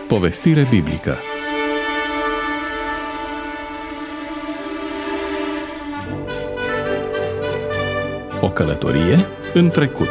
Povestire biblică. O călătorie în trecut.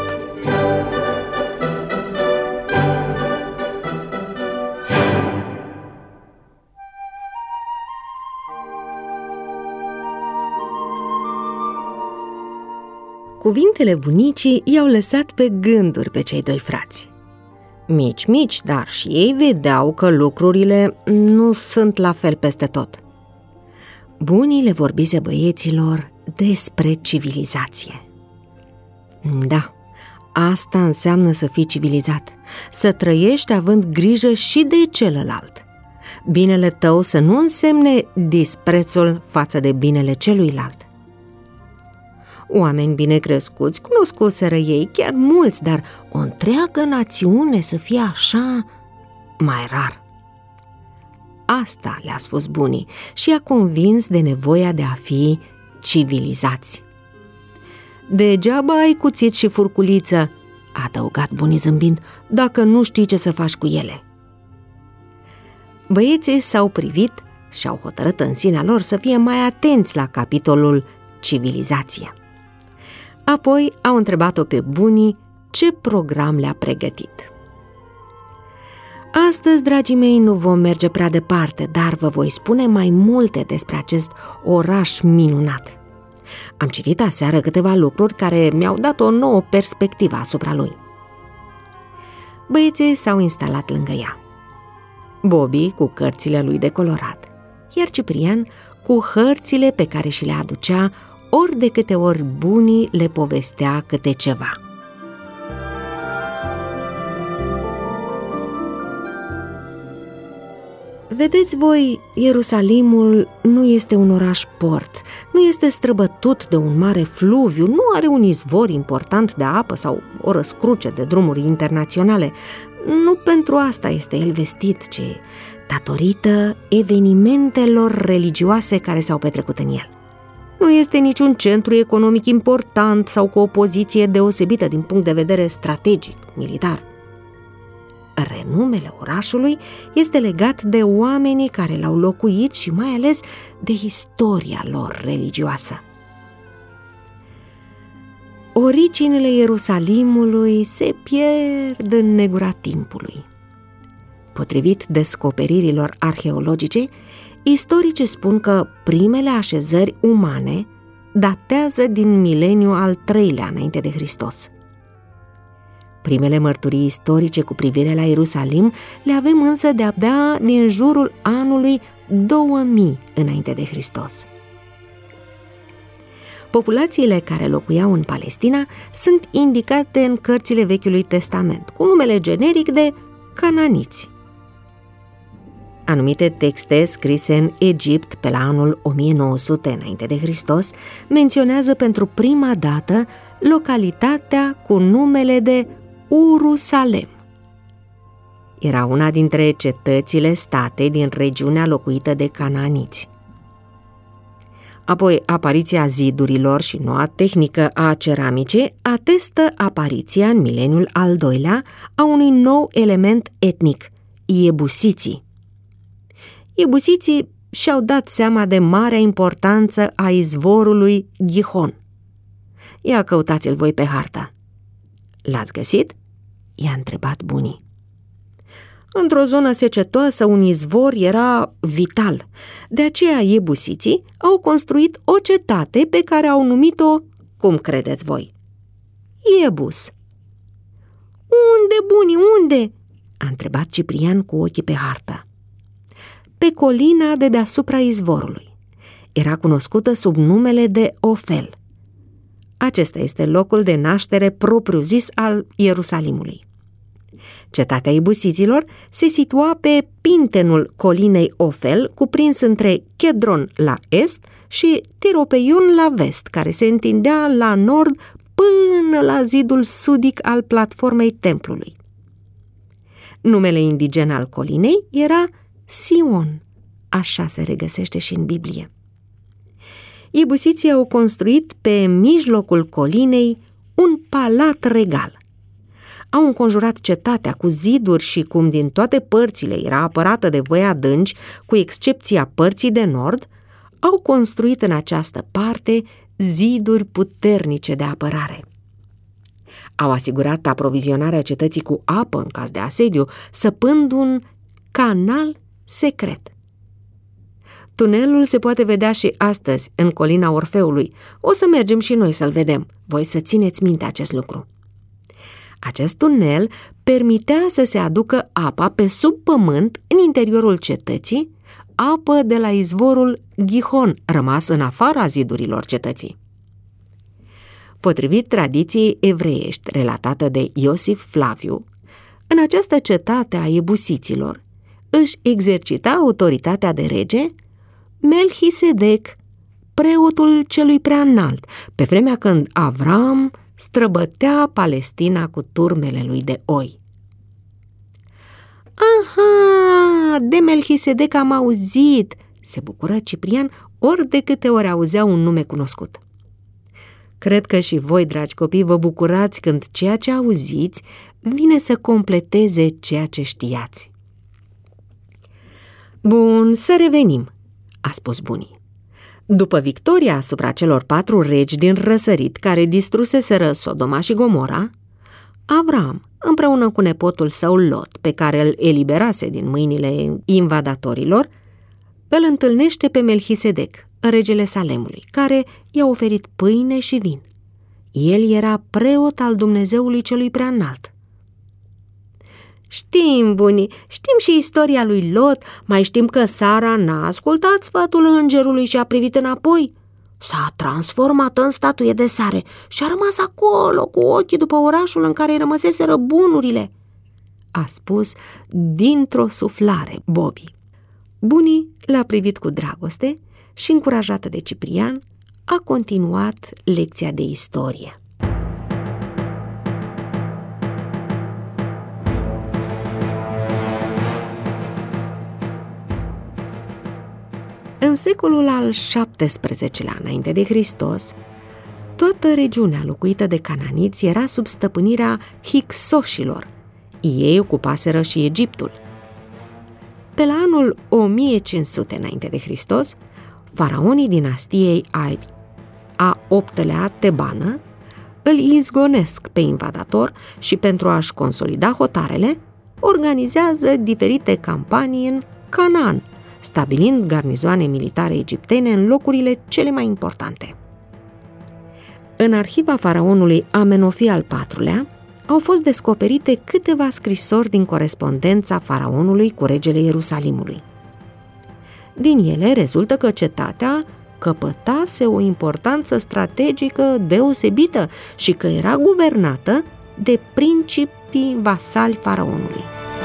Cuvintele bunicii i-au lăsat pe gânduri pe cei doi frați. Mici, dar și ei vedeau că lucrurile nu sunt la fel peste tot. Bunii le vorbise băieților despre civilizație. Da, asta înseamnă să fii civilizat, să trăiești având grijă și de celălalt. Binele tău să nu însemne disprețul față de binele celuilalt. Oameni bine crescuți cunoscuseră ei chiar mulți, dar o întreagă națiune să fie așa, mai rar. Asta le-a spus bunii și i-a convins de nevoia de a fi civilizați. Degeaba ai cuțit și furculiță, a adăugat bunii zâmbind, dacă nu știi ce să faci cu ele. Băieții s-au privit și au hotărât în sinea lor să fie mai atenți la capitolul civilizație. Apoi au întrebat-o pe bunii ce program le-a pregătit. Astăzi, dragii mei, nu vom merge prea departe, dar vă voi spune mai multe despre acest oraș minunat. Am citit aseară câteva lucruri care mi-au dat o nouă perspectivă asupra lui. Băieții s-au instalat lângă ea. Bobby cu cărțile lui de colorat, iar Ciprian cu hărțile pe care și le aducea ori de câte ori bunii le povestea câte ceva. Vedeți voi, Ierusalimul nu este un oraș port, nu este străbătut de un mare fluviu, nu are un izvor important de apă sau o răscruce de drumuri internaționale. Nu pentru asta este el vestit, ci datorită evenimentelor religioase care s-au petrecut în el. Nu este niciun centru economic important sau cu o poziție deosebită din punct de vedere strategic, militar. Renumele orașului este legat de oamenii care l-au locuit și mai ales de istoria lor religioasă. Originile Ierusalimului se pierd în negura timpului. Potrivit descoperirilor arheologice, istoricii spun că primele așezări umane datează din mileniul al III-lea înainte de Hristos. Primele mărturii istorice cu privire la Ierusalim le avem însă de-abia din jurul anului 2000 înainte de Hristos. Populațiile care locuiau în Palestina sunt indicate în cărțile Vechiului Testament cu numele generic de cananiți. Anumite texte scrise în Egipt pe la anul 1900 înainte de Hristos menționează pentru prima dată localitatea cu numele de Urusalem. Era una dintre cetățile state din regiunea locuită de cananiți. Apoi, apariția zidurilor și noua tehnică a ceramicii atestă apariția în mileniul al II-lea a unui nou element etnic, iebusiții. Iebusiții și-au dat seama de marea importanță a izvorului Gihon. Ia căutați-l voi pe hartă. L-ați găsit? I-a întrebat bunii. Într-o zonă secetoasă, un izvor era vital. De aceea iebusiții au construit o cetate pe care au numit-o, cum credeți voi? Iebus. Unde, bunii, unde? A întrebat Ciprian cu ochii pe hartă. Pe colina de deasupra izvorului. Era cunoscută sub numele de Ofel. Acesta este locul de naștere propriu-zis al Ierusalimului. Cetatea Iebusiților se situa pe pintenul colinei Ofel, cuprins între Chedron la est și Tiropeion la vest, care se întindea la nord până la zidul sudic al platformei templului. Numele indigen al colinei era Sion, așa se regăsește și în Biblie. Iebusiții au construit pe mijlocul colinei un palat regal. au înconjurat cetatea cu ziduri și cum din toate părțile era apărată de văi adânci, cu excepția părții de nord, au construit în această parte ziduri puternice de apărare. Au asigurat aprovizionarea cetății cu apă în caz de asediu, săpând un canal secret. Tunelul se poate vedea și astăzi în colina Orfeului. O să mergem și noi să-l vedem. Voi să țineți minte acest lucru. Acest tunel permitea să se aducă apa pe sub pământ în interiorul cetății, apă de la izvorul Gihon, rămas în afara zidurilor cetății. Potrivit tradiției evreiești relatată de Iosif Flaviu, în această cetate a ebusiților își exercita autoritatea de rege Melchisedec, preotul celui preaînalt, pe vremea când Avram străbătea Palestina cu turmele lui de oi. Aha, de Melchisedec am auzit, se bucură Ciprian ori de câte ori auzea un nume cunoscut. Cred că și voi, dragi copii, vă bucurați când ceea ce auziți vine să completeze ceea ce știați. Bun, să revenim, a spus bunii. După victoria asupra celor 4 regi din răsărit care distruseseră Sodoma și Gomora, Avram, împreună cu nepotul său Lot, pe care îl eliberase din mâinile invadatorilor, îl întâlnește pe Melchisedec, regele Salemului, care i-a oferit pâine și vin. El era preot al Dumnezeului celui preaînalt. Știm, bunii, știm și istoria lui Lot, mai știm că Sara n-a ascultat sfatul îngerului și a privit înapoi. S-a transformat în statuie de sare și a rămas acolo cu ochii după orașul în care îi rămăseseră bunurile, a spus dintr-o suflare Bobby. Bunii l-a privit cu dragoste și, încurajată de Ciprian, a continuat lecția de istorie. În secolul al XVII-lea înainte de Hristos, toată regiunea locuită de cananiți era sub stăpânirea hicsoșilor. Ei ocupaseră și Egiptul. Pe la anul 1500 înainte de Hristos, faraonii dinastiei a 8-lea tebană îl izgonesc pe invadator și, pentru a-și consolida hotarele, organizează diferite campanii în Canaan, stabilind garnizoane militare egiptene în locurile cele mai importante. În arhiva faraonului Amenofi al IV-lea au fost descoperite câteva scrisori din corespondența faraonului cu regele Ierusalimului. Din ele rezultă că cetatea căpătase o importanță strategică deosebită și că era guvernată de principii vasali faraonului.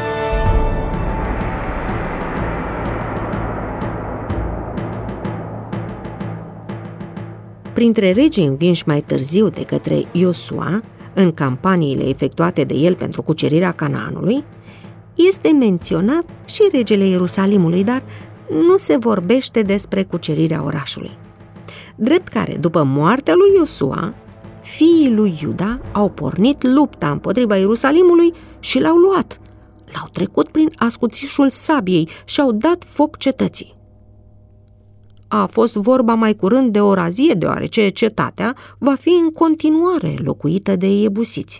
Printre regii învinși mai târziu de către Iosua, în campaniile efectuate de el pentru cucerirea Canaanului, este menționat și regele Ierusalimului, dar nu se vorbește despre cucerirea orașului. Drept care, după moartea lui Iosua, fiii lui Iuda au pornit lupta împotriva Ierusalimului și l-au luat. L-au trecut prin ascuțișul sabiei și au dat foc cetății. A fost vorba mai curând de o razie, deoarece cetatea va fi în continuare locuită de iebusiți.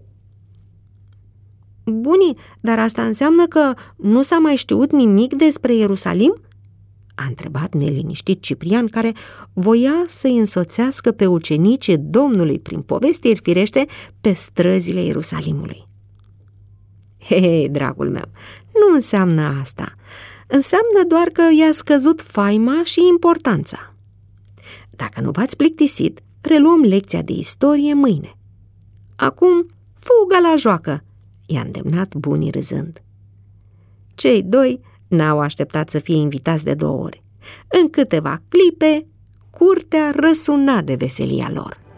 Bunii, dar asta înseamnă că nu s-a mai știut nimic despre Ierusalim? A întrebat neliniștit Ciprian, care voia să-i însoțească pe ucenicii Domnului prin povestiri firește pe străzile Ierusalimului. Hei, dragul meu, nu înseamnă asta. Înseamnă doar că i-a scăzut faima și importanța. Dacă nu v-ați plictisit, reluăm lecția de istorie mâine. Acum, fuga la joacă, i-a îndemnat bunii râzând. Cei 2 n-au așteptat să fie invitați de 2 ori. În câteva clipe, curtea răsuna de veselia lor.